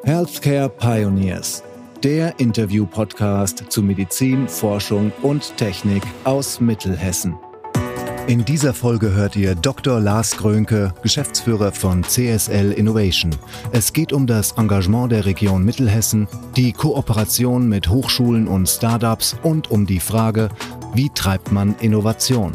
Healthcare Pioneers, der Interview-Podcast zu Medizin, Forschung und Technik aus Mittelhessen. In dieser Folge hört ihr Dr. Lars Grönke, Geschäftsführer von CSL Innovation. Es geht um das Engagement der Region Mittelhessen, die Kooperation mit Hochschulen und Startups und um die Frage, wie treibt man Innovation?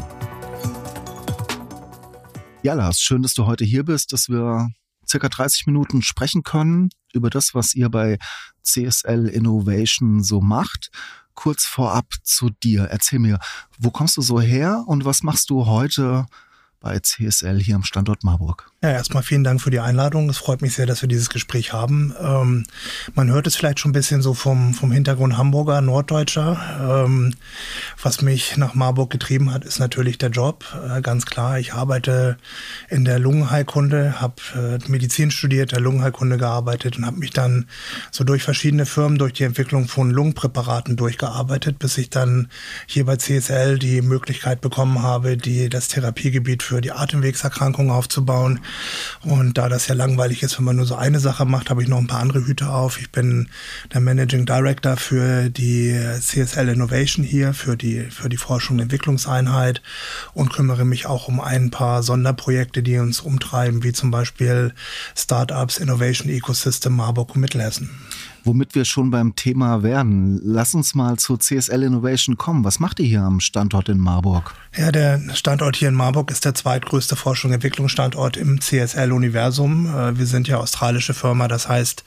Ja, Lars, schön, dass du heute hier bist, dass wir circa 30 Minuten sprechen können über das, was ihr bei CSL Innovation so macht. Kurz vorab zu dir. Erzähl mir, wo kommst du so her und was machst du heute bei CSL hier am Standort Marburg? Ja, erstmal vielen Dank für die Einladung. Es freut mich sehr, dass wir dieses Gespräch haben. Man hört es vielleicht schon ein bisschen so vom Hintergrund Hamburger, Norddeutscher. Was mich nach Marburg getrieben hat, ist natürlich der Job. Ganz klar, ich arbeite in der Lungenheilkunde, habe Medizin studiert, der Lungenheilkunde gearbeitet und habe mich dann so durch verschiedene Firmen, durch die Entwicklung von Lungenpräparaten durchgearbeitet, bis ich dann hier bei CSL die Möglichkeit bekommen habe, das Therapiegebiet für die Atemwegserkrankungen aufzubauen. Und da das ja langweilig ist, wenn man nur so eine Sache macht, habe ich noch ein paar andere Hüte auf. Ich bin der Managing Director für die CSL Innovation hier, für die Forschung und Entwicklungseinheit und kümmere mich auch um ein paar Sonderprojekte, die uns umtreiben, wie zum Beispiel Startups, Innovation Ecosystem Marburg und Mittelhessen. Womit wir schon beim Thema wären, lass uns mal zu CSL Innovation kommen. Was macht ihr hier am Standort in Marburg? Ja, der Standort hier in Marburg ist der zweitgrößte Forschungs- und Entwicklungsstandort im CSL-Universum. Wir sind ja australische Firma, das heißt,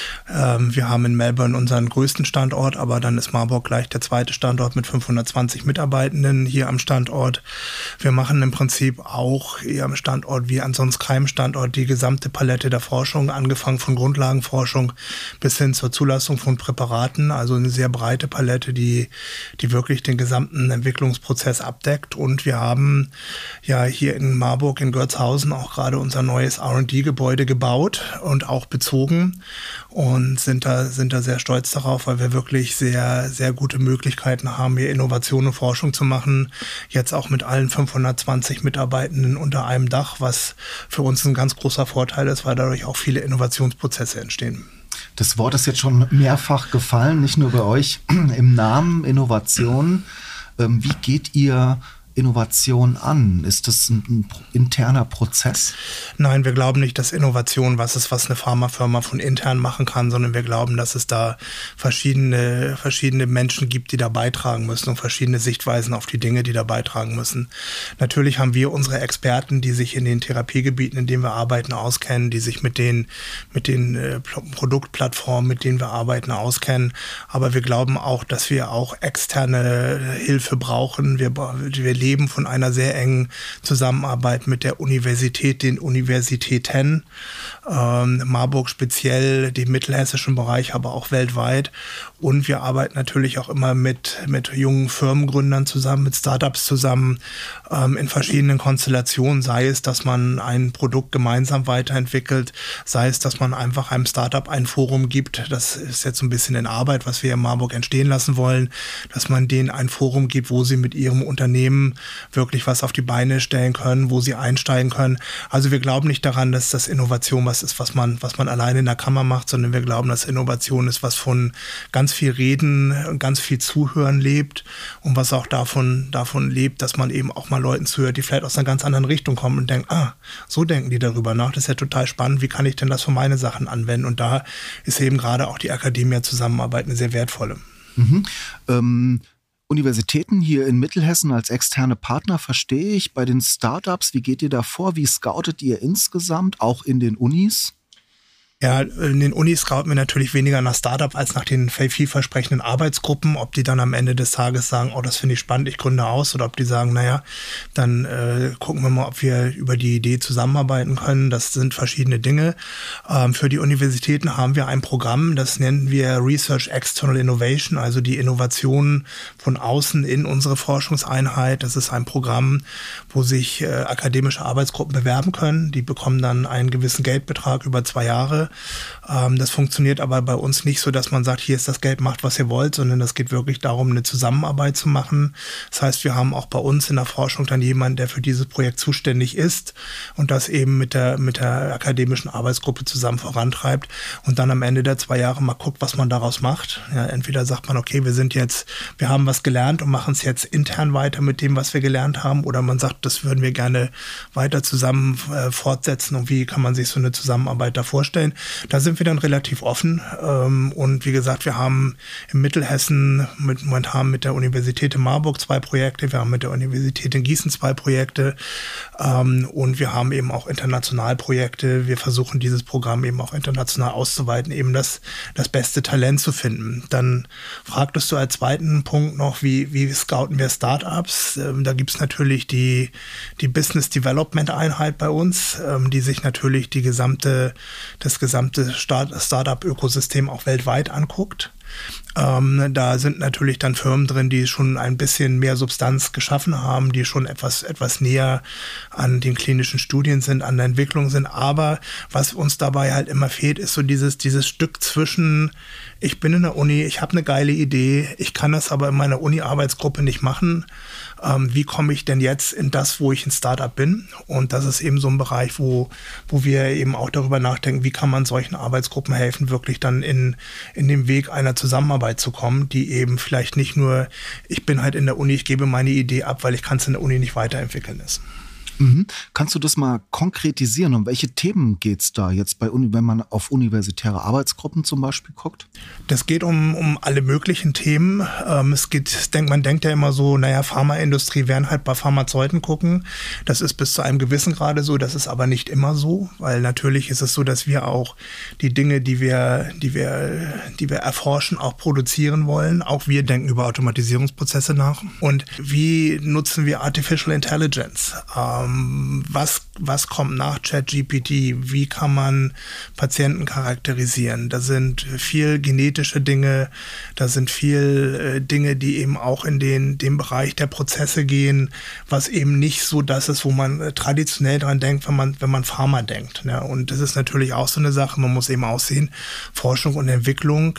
wir haben in Melbourne unseren größten Standort, aber dann ist Marburg gleich der zweite Standort mit 520 Mitarbeitenden hier am Standort. Wir machen im Prinzip auch hier am Standort wie an sonst keinem Standort die gesamte Palette der Forschung, angefangen von Grundlagenforschung bis hin zur Zulassung von Präparaten, also eine sehr breite Palette, die wirklich den gesamten Entwicklungsprozess abdeckt. Und wir haben ja hier in Marburg, in Görzhausen, auch gerade unser neues R&D-Gebäude gebaut und auch bezogen und sind da sehr stolz darauf, weil wir wirklich sehr, sehr gute Möglichkeiten haben, hier Innovation und Forschung zu machen. Jetzt auch mit allen 520 Mitarbeitenden unter einem Dach, was für uns ein ganz großer Vorteil ist, weil dadurch auch viele Innovationsprozesse entstehen. Das Wort ist jetzt schon mehrfach gefallen, nicht nur bei euch im Namen Innovation. Wie geht ihr Innovation an? Ist das ein interner Prozess? Nein, wir glauben nicht, dass Innovation was ist, was eine Pharmafirma von intern machen kann, sondern wir glauben, dass es da verschiedene Menschen gibt, die da beitragen müssen und verschiedene Sichtweisen auf die Dinge, die da beitragen müssen. Natürlich haben wir unsere Experten, die sich in den Therapiegebieten, in denen wir arbeiten, auskennen, die sich mit den Produktplattformen, mit denen wir arbeiten, auskennen. Aber wir glauben auch, dass wir auch externe Hilfe brauchen. Wir leben von einer sehr engen Zusammenarbeit mit der Universität, den Universitäten, Marburg speziell, dem mittelhessischen Bereich, aber auch weltweit. Und wir arbeiten natürlich auch immer mit jungen Firmengründern zusammen, mit Startups zusammen, in verschiedenen Konstellationen, sei es, dass man ein Produkt gemeinsam weiterentwickelt, sei es, dass man einfach einem Startup ein Forum gibt. Das ist jetzt so ein bisschen in Arbeit, was wir in Marburg entstehen lassen wollen, dass man denen ein Forum gibt, wo sie mit ihrem Unternehmen wirklich was auf die Beine stellen können, wo sie einsteigen können. Also wir glauben nicht daran, dass das Innovation was ist, was man alleine in der Kammer macht, sondern wir glauben, dass Innovation ist, was von ganz viel Reden und ganz viel Zuhören lebt und was auch davon lebt, dass man eben auch mal Leuten zuhört, die vielleicht aus einer ganz anderen Richtung kommen und denken, so denken die darüber nach, das ist ja total spannend, wie kann ich denn das für meine Sachen anwenden? Und da ist eben gerade auch die Akademia-Zusammenarbeit eine sehr wertvolle. Universitäten hier in Mittelhessen als externe Partner verstehe ich. Bei den Startups, wie geht ihr da vor? Wie scoutet ihr insgesamt, auch in den Unis? Ja, in den Unis scouten wir natürlich weniger nach Startup als nach den vielversprechenden Arbeitsgruppen. Ob die dann am Ende des Tages sagen, das finde ich spannend, ich gründe aus, oder ob die sagen, dann gucken wir mal, ob wir über die Idee zusammenarbeiten können. Das sind verschiedene Dinge. Für die Universitäten haben wir ein Programm, das nennen wir Research External Innovation, also die Innovation von außen in unsere Forschungseinheit. Das ist ein Programm, wo sich akademische Arbeitsgruppen bewerben können. Die bekommen dann einen gewissen Geldbetrag über 2 Jahre Jahre. Das funktioniert aber bei uns nicht so, dass man sagt, hier ist das Geld, macht was ihr wollt, sondern das geht wirklich darum, eine Zusammenarbeit zu machen. Das heißt, wir haben auch bei uns in der Forschung dann jemanden, der für dieses Projekt zuständig ist und das eben mit der akademischen Arbeitsgruppe zusammen vorantreibt und dann am Ende der 2 Jahre mal guckt, was man daraus macht. Ja, entweder sagt man, okay, wir haben was gelernt und machen es jetzt intern weiter mit dem, was wir gelernt haben, oder man sagt, das würden wir gerne weiter zusammen fortsetzen und wie kann man sich so eine Zusammenarbeit da vorstellen. Da sind wir dann relativ offen und wie gesagt, wir haben in Mittelhessen momentan mit der Universität in Marburg 2 Projekte, wir haben mit der Universität in Gießen 2 Projekte und wir haben eben auch international Projekte. Wir versuchen dieses Programm eben auch international auszuweiten, eben das beste Talent zu finden. Dann fragtest du als zweiten Punkt noch, wie scouten wir Startups? Da gibt es natürlich die Business Development Einheit bei uns, die sich natürlich das gesamte Startup-Ökosystem auch weltweit anguckt. Da sind natürlich dann Firmen drin, die schon ein bisschen mehr Substanz geschaffen haben, die schon etwas näher an den klinischen Studien sind, an der Entwicklung sind. Aber was uns dabei halt immer fehlt, ist so dieses Stück zwischen, ich bin in der Uni, ich habe eine geile Idee, ich kann das aber in meiner Uni-Arbeitsgruppe nicht machen. Wie komme ich denn jetzt in das, wo ich ein Startup bin? Und das ist eben so ein Bereich, wo wir eben auch darüber nachdenken, wie kann man solchen Arbeitsgruppen helfen, wirklich dann in dem Weg einer Zusammenarbeit zu kommen, die eben vielleicht nicht nur, ich bin halt in der Uni, ich gebe meine Idee ab, weil ich kann es in der Uni nicht weiterentwickeln ist. Mhm. Kannst du das mal konkretisieren? Um welche Themen geht es da jetzt wenn man auf universitäre Arbeitsgruppen zum Beispiel guckt? Das geht um alle möglichen Themen. Man denkt ja immer so, Pharmaindustrie werden halt bei Pharmazeuten gucken. Das ist bis zu einem gewissen Grade so, das ist aber nicht immer so, weil natürlich ist es so, dass wir auch die Dinge, die wir erforschen, auch produzieren wollen. Auch wir denken über Automatisierungsprozesse nach. Und wie nutzen wir Artificial Intelligence? Was kommt nach ChatGPT? Wie kann man Patienten charakterisieren? Da sind viel genetische Dinge, da sind viel Dinge, die eben auch in den Bereich der Prozesse gehen, was eben nicht so das ist, wo man traditionell dran denkt, wenn man Pharma denkt. Ne? Und das ist natürlich auch so eine Sache, man muss eben auch sehen, Forschung und Entwicklung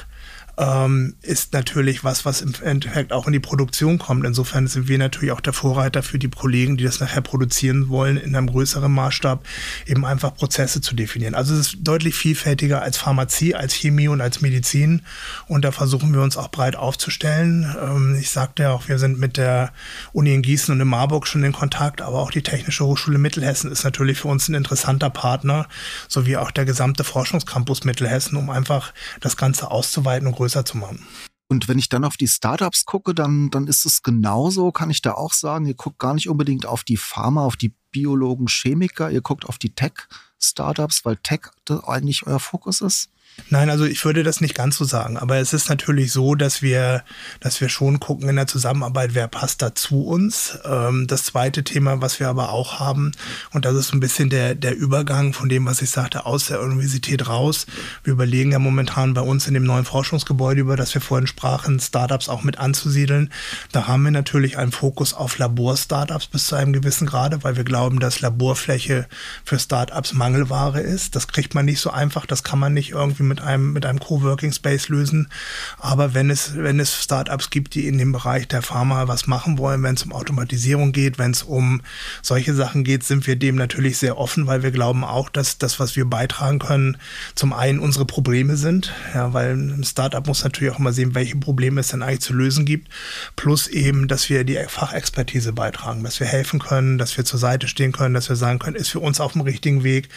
ist natürlich was im Endeffekt auch in die Produktion kommt. Insofern sind wir natürlich auch der Vorreiter für die Kollegen, die das nachher produzieren wollen, in einem größeren Maßstab eben einfach Prozesse zu definieren. Also es ist deutlich vielfältiger als Pharmazie, als Chemie und als Medizin und da versuchen wir uns auch breit aufzustellen. Ich sagte ja auch, wir sind mit der Uni in Gießen und in Marburg schon in Kontakt, aber auch die Technische Hochschule Mittelhessen ist natürlich für uns ein interessanter Partner, sowie auch der gesamte Forschungscampus Mittelhessen, um einfach das Ganze auszuweiten und größer zu machen. Und wenn ich dann auf die Startups gucke, dann ist es genauso, kann ich da auch sagen, ihr guckt gar nicht unbedingt auf die Pharma, auf die Biologen, Chemiker, ihr guckt auf die Tech-Startups, weil Tech eigentlich euer Fokus ist? Nein, also ich würde das nicht ganz so sagen, aber es ist natürlich so, dass wir schon gucken in der Zusammenarbeit, wer passt da zu uns. Das zweite Thema, was wir aber auch haben, und das ist so ein bisschen der Übergang von dem, was ich sagte, aus der Universität raus. Wir überlegen ja momentan bei uns in dem neuen Forschungsgebäude, über das wir vorhin sprachen, Startups auch mit anzusiedeln. Da haben wir natürlich einen Fokus auf Labor-Startups bis zu einem gewissen Grade, weil wir glauben, dass Laborfläche für Startups Mangelware ist. Das kriegt man nicht so einfach, das kann man nicht irgendwie mit einem Coworking Space lösen. Aber wenn es Startups gibt, die in dem Bereich der Pharma was machen wollen, wenn es um Automatisierung geht, wenn es um solche Sachen geht, sind wir dem natürlich sehr offen, weil wir glauben auch, dass das, was wir beitragen können, zum einen unsere Probleme sind, ja, weil ein Startup muss natürlich auch immer sehen, welche Probleme es denn eigentlich zu lösen gibt, plus eben, dass wir die Fachexpertise beitragen, dass wir helfen können, dass wir zur Seite stehen können, dass wir sagen können, ist für uns auf dem richtigen Weg.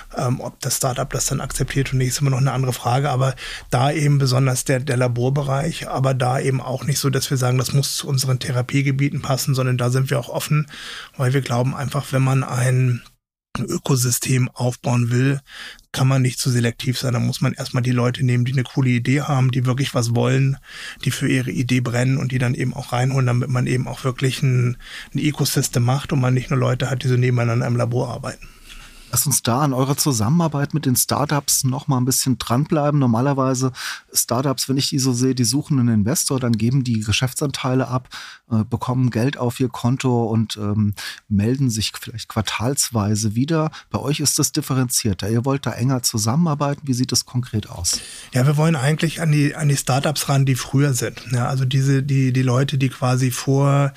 Ob das Startup das dann akzeptiert und nicht, ist immer noch eine andere Frage, aber da eben besonders der Laborbereich, aber da eben auch nicht so, dass wir sagen, das muss zu unseren Therapiegebieten passen, sondern da sind wir auch offen, weil wir glauben einfach, wenn man ein Ökosystem aufbauen will, kann man nicht zu selektiv sein. Da muss man erstmal die Leute nehmen, die eine coole Idee haben, die wirklich was wollen, die für ihre Idee brennen und die dann eben auch reinholen, damit man eben auch wirklich ein Ecosystem macht und man nicht nur Leute hat, die so nebeneinander im Labor arbeiten. Lass uns da an eurer Zusammenarbeit mit den Startups noch mal ein bisschen dranbleiben. Normalerweise Startups, wenn ich die so sehe, die suchen einen Investor, dann geben die Geschäftsanteile ab, bekommen Geld auf ihr Konto und melden sich vielleicht quartalsweise wieder. Bei euch ist das differenzierter. Ihr wollt da enger zusammenarbeiten. Wie sieht das konkret aus? Ja, wir wollen eigentlich an die Startups ran, die früher sind. Ja, also die Leute, die quasi nach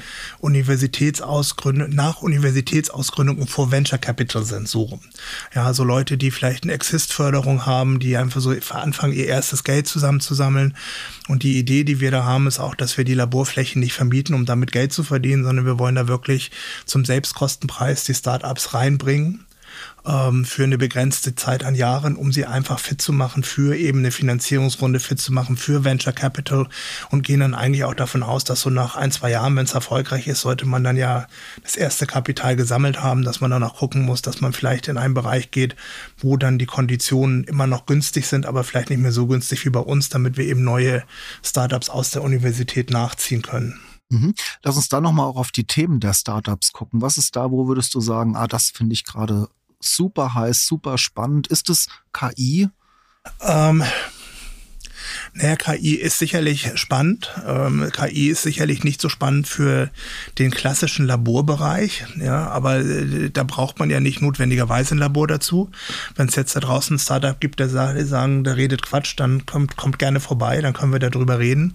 Universitätsausgründung und vor Venture Capital sind, so rum. Ja, also Leute, die vielleicht eine Exist-Förderung haben, die einfach so anfangen, ihr erstes Geld zusammenzusammeln. Und die Idee, die wir da haben, ist auch, dass wir die Laborflächen nicht vermieten, um damit Geld zu verdienen, sondern wir wollen da wirklich zum Selbstkostenpreis die Startups reinbringen für eine begrenzte Zeit an Jahren, um sie einfach fit zu machen für eben eine Finanzierungsrunde, fit zu machen für Venture Capital und gehen dann eigentlich auch davon aus, dass so nach 1-2 Jahren, wenn es erfolgreich ist, sollte man dann ja das erste Kapital gesammelt haben, dass man dann auch gucken muss, dass man vielleicht in einen Bereich geht, wo dann die Konditionen immer noch günstig sind, aber vielleicht nicht mehr so günstig wie bei uns, damit wir eben neue Startups aus der Universität nachziehen können. Lass uns da nochmal auch auf die Themen der Startups gucken. Was ist da, wo würdest du sagen, das finde ich gerade super heiß, super spannend? Ist es KI? KI ist sicherlich spannend. KI ist sicherlich nicht so spannend für den klassischen Laborbereich. Ja, aber da braucht man ja nicht notwendigerweise ein Labor dazu. Wenn es jetzt da draußen ein Startup gibt, der sagen, der redet Quatsch, dann kommt gerne vorbei, dann können wir darüber reden.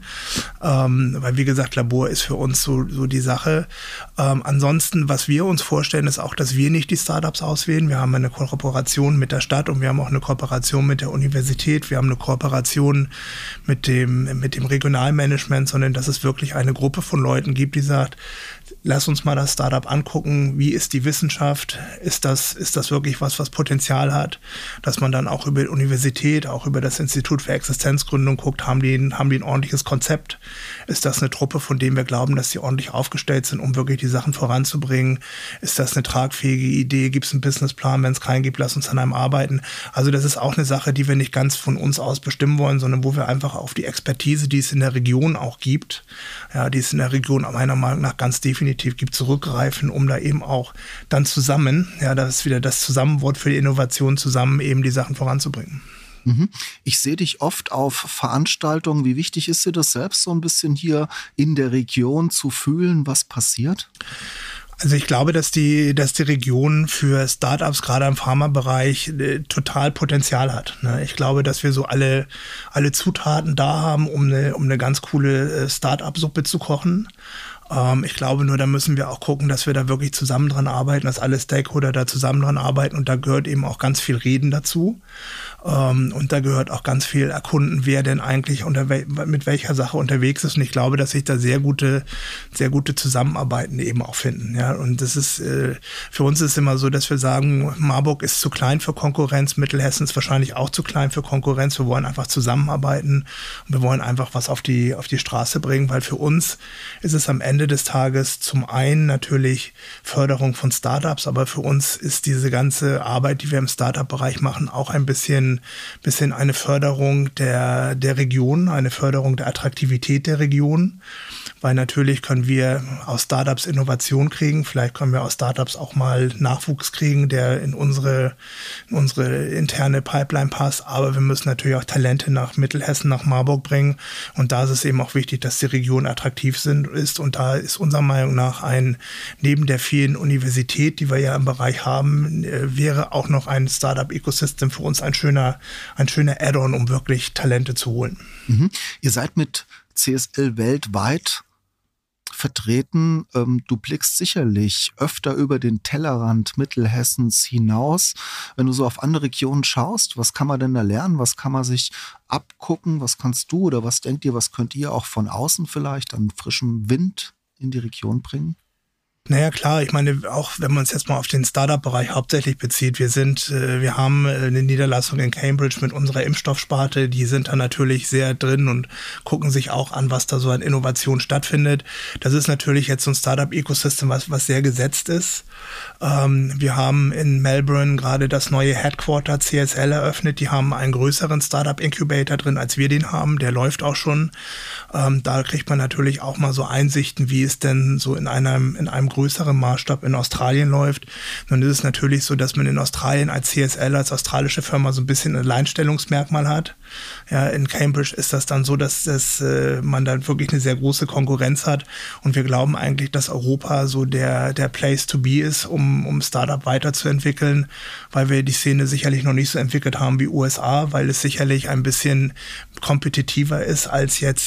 Weil wie gesagt, Labor ist für uns so die Sache. Ansonsten, was wir uns vorstellen, ist auch, dass wir nicht die Startups auswählen. Wir haben eine Kooperation mit der Stadt und wir haben auch eine Kooperation mit der Universität. Wir haben eine Kooperation mit dem Regionalmanagement, sondern dass es wirklich eine Gruppe von Leuten gibt, die sagt, lass uns mal das Startup angucken, wie ist die Wissenschaft, ist das wirklich was Potenzial hat, dass man dann auch über die Universität, auch über das Institut für Existenzgründung guckt, haben die ein ordentliches Konzept, ist das eine Truppe, von denen wir glauben, dass sie ordentlich aufgestellt sind, um wirklich die Sachen voranzubringen, ist das eine tragfähige Idee, gibt es einen Businessplan, wenn es keinen gibt, lass uns an einem arbeiten. Also das ist auch eine Sache, die wir nicht ganz von uns aus bestimmen wollen, sondern wo wir einfach auf die Expertise, die es in der Region auch gibt, ja, die es in der Region meiner Meinung nach ganz definitiv gibt, zurückgreifen, um da eben auch dann zusammen, ja, das ist wieder das Zusammenwort für die Innovation, zusammen eben die Sachen voranzubringen. Ich sehe dich oft auf Veranstaltungen. Wie wichtig ist dir das selbst, so ein bisschen hier in der Region zu fühlen, was passiert? Also ich glaube, dass die Region für Startups gerade im Pharmabereich total Potenzial hat. Ich glaube, dass wir so alle Zutaten da haben, um eine ganz coole Startup-Suppe zu kochen. Ich glaube nur, da müssen wir auch gucken, dass wir da wirklich zusammen dran arbeiten, dass alle Stakeholder da zusammen dran arbeiten und da gehört eben auch ganz viel Reden dazu. Und da gehört auch ganz viel erkunden, wer denn eigentlich mit welcher Sache unterwegs ist. Und ich glaube, dass sich da sehr gute Zusammenarbeiten eben auch finden. Ja, und das ist, für uns ist immer so, dass wir sagen, Marburg ist zu klein für Konkurrenz, Mittelhessen ist wahrscheinlich auch zu klein für Konkurrenz. Wir wollen einfach zusammenarbeiten und wir wollen einfach was auf die Straße bringen, weil für uns ist es am Ende des Tages zum einen natürlich Förderung von Startups, aber für uns ist diese ganze Arbeit, die wir im Startup-Bereich machen, auch ein bisschen eine Förderung der Region, eine Förderung der Attraktivität der Region, weil natürlich können wir aus Startups Innovation kriegen, vielleicht können wir aus Startups auch mal Nachwuchs kriegen, der in unsere interne Pipeline passt, aber wir müssen natürlich auch Talente nach Mittelhessen, nach Marburg bringen und da ist es eben auch wichtig, dass die Region attraktiv ist und da ist unserer Meinung nach neben der vielen Universität, die wir ja im Bereich haben, wäre auch noch ein Startup-Ecosystem für uns ein schöner Add-on, um wirklich Talente zu holen. Ihr seid mit CSL weltweit vertreten. Du blickst sicherlich öfter über den Tellerrand Mittelhessens hinaus. Wenn du so auf andere Regionen schaust, was kann man denn da lernen? Was kann man sich abgucken? Was kannst du oder was denkt ihr, was könnt ihr auch von außen vielleicht an frischem Wind in die Region bringen? Naja, klar, ich meine, auch wenn man es jetzt mal auf den Startup-Bereich hauptsächlich bezieht, wir haben eine Niederlassung in Cambridge mit unserer Impfstoffsparte, die sind da natürlich sehr drin und gucken sich auch an, was da so an Innovation stattfindet. Das ist natürlich jetzt so ein Startup-Ecosystem, was sehr gesetzt ist. Wir haben in Melbourne gerade das neue Headquarter CSL eröffnet, die haben einen größeren Startup-Incubator drin, als wir den haben, der läuft auch schon. Da kriegt man natürlich auch mal so Einsichten, wie es denn so in einem größerem Maßstab in Australien läuft. Nun ist es natürlich so, dass man in Australien als CSL, als australische Firma so ein bisschen ein Alleinstellungsmerkmal hat. Ja, in Cambridge ist das dann so, dass man dann wirklich eine sehr große Konkurrenz hat und wir glauben eigentlich, dass Europa so der Place to be ist, um Startup weiterzuentwickeln, weil wir die Szene sicherlich noch nicht so entwickelt haben wie USA, weil es sicherlich ein bisschen kompetitiver ist als jetzt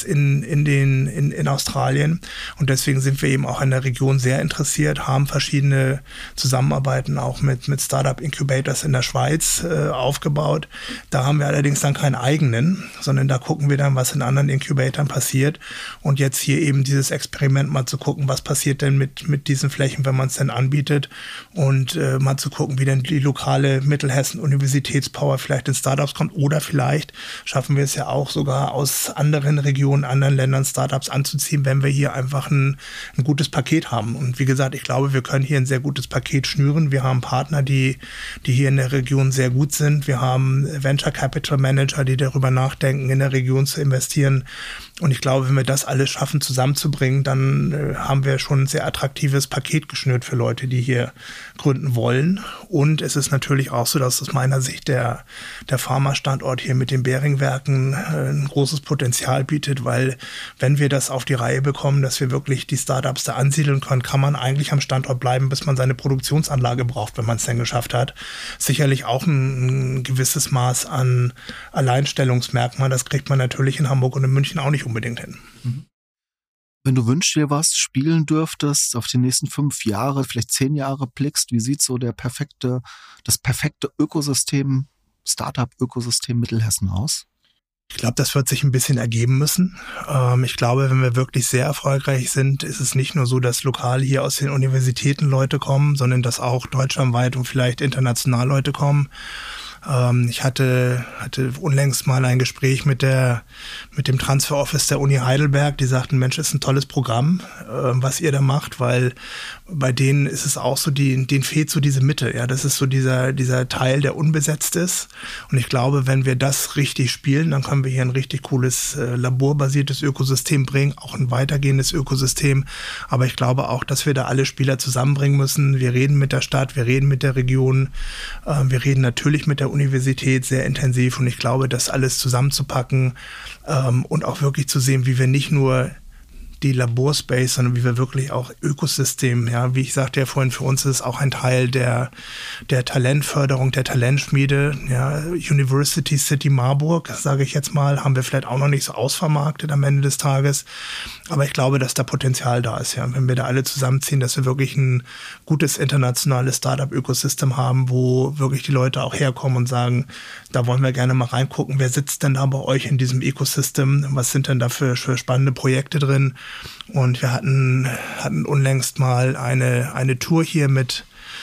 in Australien und deswegen sind wir eben auch in der Region sehr interessiert, haben verschiedene Zusammenarbeiten auch mit Startup Incubators in der Schweiz aufgebaut. Da haben wir allerdings dann keinen eigenen, sondern da gucken wir dann, was in anderen Incubatoren passiert und jetzt hier eben dieses Experiment mal zu gucken, was passiert denn mit diesen Flächen, wenn man es denn anbietet und mal zu gucken, wie denn die lokale Mittelhessen-Universitätspower vielleicht in Startups kommt oder vielleicht schaffen wir es ja auch sogar aus anderen Regionen, anderen Ländern Startups anzuziehen, wenn wir hier einfach ein gutes Paket haben. Und wie gesagt, ich glaube, wir können hier ein sehr gutes Paket schnüren. Wir haben Partner, die hier in der Region sehr gut sind. Wir haben Venture Capital Manager, die darüber nachdenken, in der Region zu investieren. Und ich glaube, wenn wir das alles schaffen zusammenzubringen, dann haben wir schon ein sehr attraktives Paket geschnürt für Leute, die hier gründen wollen. Und es ist natürlich auch so, dass aus meiner Sicht der Pharma-Standort hier mit den Behringwerken ein großes Potenzial bietet, weil wenn wir das auf die Reihe bekommen, dass wir wirklich die Startups da ansiedeln können, kann man eigentlich am Standort bleiben, bis man seine Produktionsanlage braucht, wenn man es denn geschafft hat. Sicherlich auch ein gewisses Maß an Alleinstellungsmerkmal. Das kriegt man natürlich in Hamburg und in München auch nicht unbedingt hin. Wenn du wünschst dir was spielen dürftest, auf die nächsten 5 Jahre, vielleicht 10 Jahre blickst, wie sieht so das perfekte Ökosystem, Startup-Ökosystem Mittelhessen aus? Ich glaube, das wird sich ein bisschen ergeben müssen. Ich glaube, wenn wir wirklich sehr erfolgreich sind, ist es nicht nur so, dass lokal hier aus den Universitäten Leute kommen, sondern dass auch deutschlandweit und vielleicht international Leute kommen. Ich hatte unlängst mal ein Gespräch mit dem Transfer Office der Uni Heidelberg, die sagten, Mensch, ist ein tolles Programm, was ihr da macht, weil bei denen ist es auch so, denen fehlt so diese Mitte, ja, das ist so dieser Teil, der unbesetzt ist und ich glaube, wenn wir das richtig spielen, dann können wir hier ein richtig cooles laborbasiertes Ökosystem bringen, auch ein weitergehendes Ökosystem, aber ich glaube auch, dass wir da alle Spieler zusammenbringen müssen. Wir reden mit der Stadt, wir reden mit der Region, wir reden natürlich mit der Universität sehr intensiv und ich glaube, das alles zusammenzupacken und auch wirklich zu sehen, wie wir nicht nur die Laborspace, sondern wie wir wirklich auch Ökosystem, ja, wie ich sagte ja vorhin, für uns ist es auch ein Teil der Talentförderung, der Talentschmiede, ja, University City Marburg, sage ich jetzt mal, haben wir vielleicht auch noch nicht so ausvermarktet am Ende des Tages, aber ich glaube, dass da Potenzial da ist, ja, wenn wir da alle zusammenziehen, dass wir wirklich ein gutes internationales Startup-Ökosystem haben, wo wirklich die Leute auch herkommen und sagen, da wollen wir gerne mal reingucken, wer sitzt denn da bei euch in diesem Ökosystem, was sind denn da für spannende Projekte drin? Und wir hatten unlängst mal eine Tour hier mit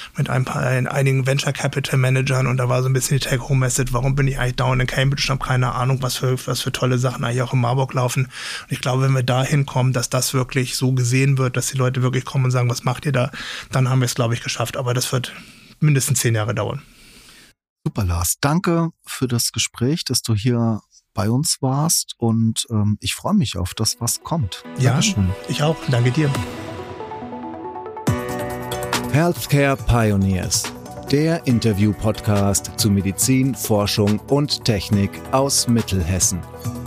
einigen Venture Capital Managern und da war so ein bisschen die Take-Home-Message, warum bin ich eigentlich dauernd in Cambridge und habe keine Ahnung, was für tolle Sachen eigentlich auch in Marburg laufen. Und ich glaube, wenn wir da hinkommen, dass das wirklich so gesehen wird, dass die Leute wirklich kommen und sagen, was macht ihr da, dann haben wir es, glaube ich, geschafft. Aber das wird mindestens 10 Jahre dauern. Super, Lars. Danke für das Gespräch, dass du hier bei uns warst und ich freue mich auf das, was kommt. Ja, Dankeschön. Ich auch. Danke dir. Healthcare Pioneers, der Interview-Podcast zu Medizin, Forschung und Technik aus Mittelhessen.